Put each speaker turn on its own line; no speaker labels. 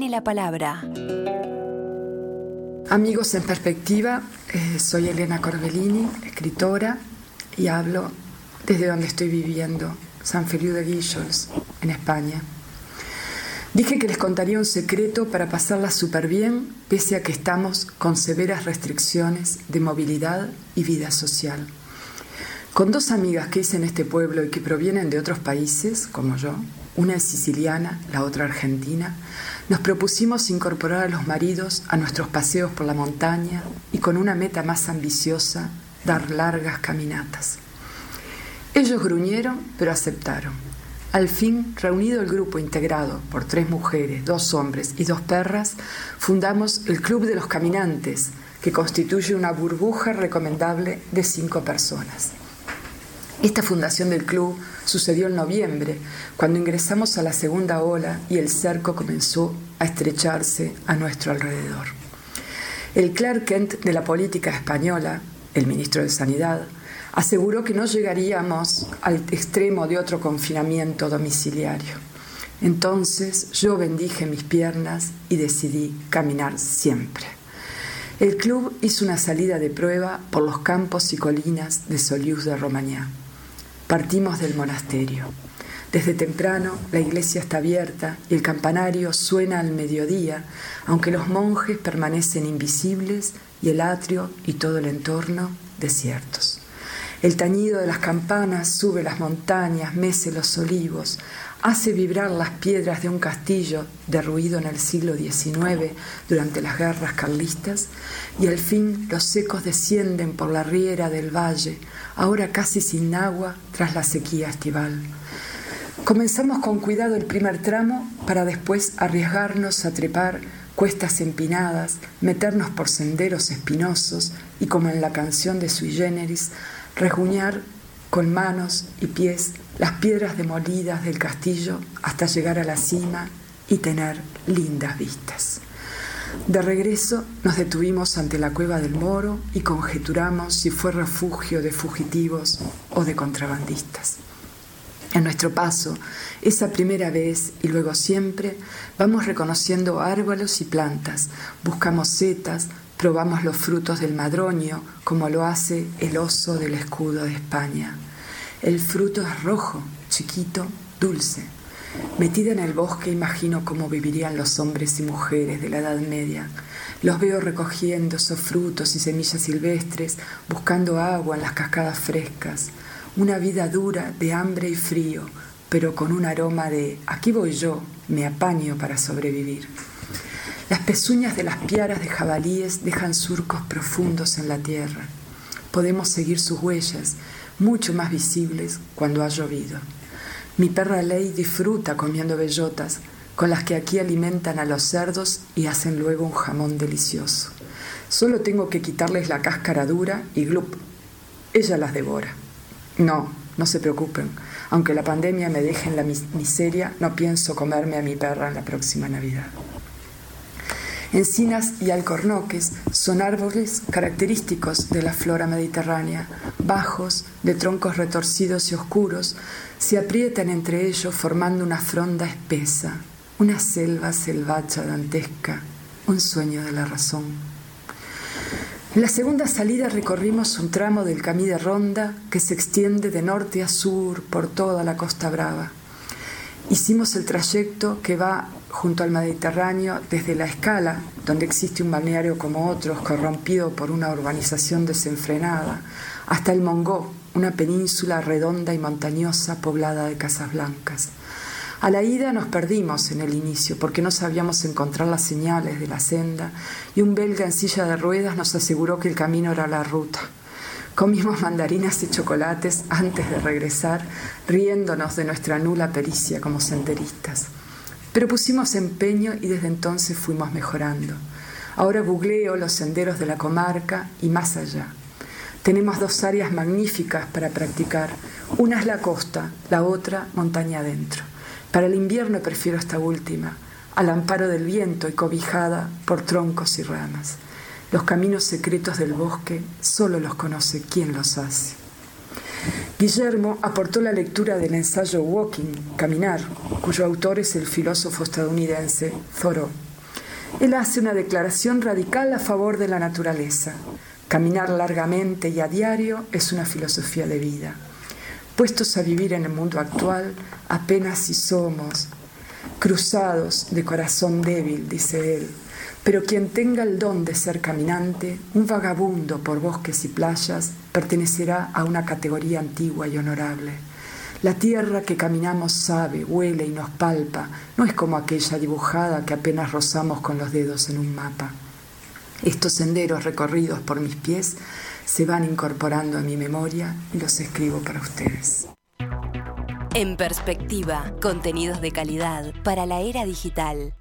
tiene la palabra.
Amigos en Perspectiva, soy Elena Corbellini, escritora, y hablo desde donde estoy viviendo, Sant Feliu de Guíxols, en España. Dije que les contaría un secreto para pasarla súper bien, pese a que estamos con severas restricciones de movilidad y vida social. Con dos amigas que hice en este pueblo y que provienen de otros países, como yo, una es siciliana, la otra argentina, nos propusimos incorporar a los maridos a nuestros paseos por la montaña y con una meta más ambiciosa, dar largas caminatas. Ellos gruñeron, pero aceptaron. Al fin, reunido el grupo integrado por 3 mujeres, 2 hombres y 2 perras, fundamos el Club de los Caminantes, que constituye una burbuja recomendable de 5 personas. Esta fundación del club sucedió en noviembre, cuando ingresamos a la segunda ola y el cerco comenzó a estrecharse a nuestro alrededor. El Clark Kent de la política española, el ministro de Sanidad, aseguró que no llegaríamos al extremo de otro confinamiento domiciliario. Entonces yo bendije mis piernas y decidí caminar siempre. El club hizo una salida de prueba por los campos y colinas de Solius de Romagnà. Partimos del monasterio. Desde temprano la iglesia está abierta y el campanario suena al mediodía, aunque los monjes permanecen invisibles y el atrio y todo el entorno desiertos. El tañido de las campanas sube las montañas, mece los olivos, hace vibrar las piedras de un castillo derruido en el siglo XIX durante las guerras carlistas, y al fin los ecos descienden por la riera del valle, ahora casi sin agua tras la sequía estival. Comenzamos con cuidado el primer tramo para después arriesgarnos a trepar cuestas empinadas, meternos por senderos espinosos y, como en la canción de Sui Generis, rasguñar con manos y pies las piedras demolidas del castillo hasta llegar a la cima y tener lindas vistas. De regreso nos detuvimos ante la cueva del Moro y conjeturamos si fue refugio de fugitivos o de contrabandistas. En nuestro paso, esa primera vez y luego siempre, vamos reconociendo árboles y plantas, buscamos setas, probamos los frutos del madroño, como lo hace el oso del escudo de España. El fruto es rojo, chiquito, dulce. Metida en el bosque imagino cómo vivirían los hombres y mujeres de la Edad Media. Los veo recogiendo esos frutos y semillas silvestres, buscando agua en las cascadas frescas. Una vida dura de hambre y frío, pero con un aroma de «aquí voy yo, me apaño para sobrevivir». Las pezuñas de las piaras de jabalíes dejan surcos profundos en la tierra. Podemos seguir sus huellas, mucho más visibles cuando ha llovido. Mi perra Ley disfruta comiendo bellotas, con las que aquí alimentan a los cerdos y hacen luego un jamón delicioso. Solo tengo que quitarles la cáscara dura y ¡glup! Ella las devora. No se preocupen. Aunque la pandemia me deje en la miseria, no pienso comerme a mi perra en la próxima Navidad. Encinas y alcornoques son árboles característicos de la flora mediterránea. Bajos, de troncos retorcidos y oscuros, se aprietan entre ellos formando una fronda espesa, una selva selvacha dantesca, un sueño de la razón. En la segunda salida recorrimos un tramo del Camí de Ronda que se extiende de norte a sur por toda la Costa Brava. Hicimos el trayecto que va junto al Mediterráneo desde La Escala, donde existe un balneario como otros, corrompido por una urbanización desenfrenada, hasta el Mongó, una península redonda y montañosa poblada de casas blancas. A la ida nos perdimos en el inicio porque no sabíamos encontrar las señales de la senda y un belga en silla de ruedas nos aseguró que el camino era la ruta. Comimos mandarinas y chocolates antes de regresar, riéndonos de nuestra nula pericia como senderistas. Pero pusimos empeño y desde entonces fuimos mejorando. Ahora googleo los senderos de la comarca y más allá. Tenemos 2 áreas magníficas para practicar. Una es la costa, la otra montaña adentro. Para el invierno prefiero esta última, al amparo del viento y cobijada por troncos y ramas. Los caminos secretos del bosque solo los conoce quien los hace. Guillermo aportó la lectura del ensayo Walking, Caminar, cuyo autor es el filósofo estadounidense Thoreau. Él hace una declaración radical a favor de la naturaleza. Caminar largamente y a diario es una filosofía de vida. Puestos a vivir en el mundo actual, apenas si somos cruzados de corazón débil, dice él. Pero quien tenga el don de ser caminante, un vagabundo por bosques y playas, pertenecerá a una categoría antigua y honorable. La tierra que caminamos sabe, huele y nos palpa, no es como aquella dibujada que apenas rozamos con los dedos en un mapa. Estos senderos recorridos por mis pies se van incorporando a mi memoria y los escribo para ustedes.
En Perspectiva, contenidos de calidad para la era digital.